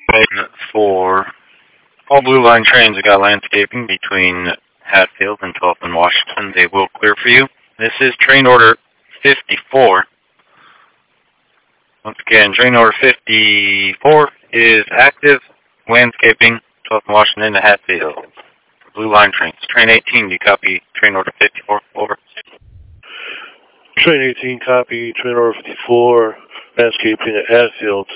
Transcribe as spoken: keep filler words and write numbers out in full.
For all Blue Line trains that got landscaping between Hatfield and twelfth and Washington, they will clear for you. This is train order fifty-four. Once again, train order fifty-four is active landscaping, twelfth and Washington to Hatfield. Blue Line trains. Train eighteen, do you copy train order fifty-four? Over. Train eighteen, copy. Train order fifty-four, landscaping at Hatfield.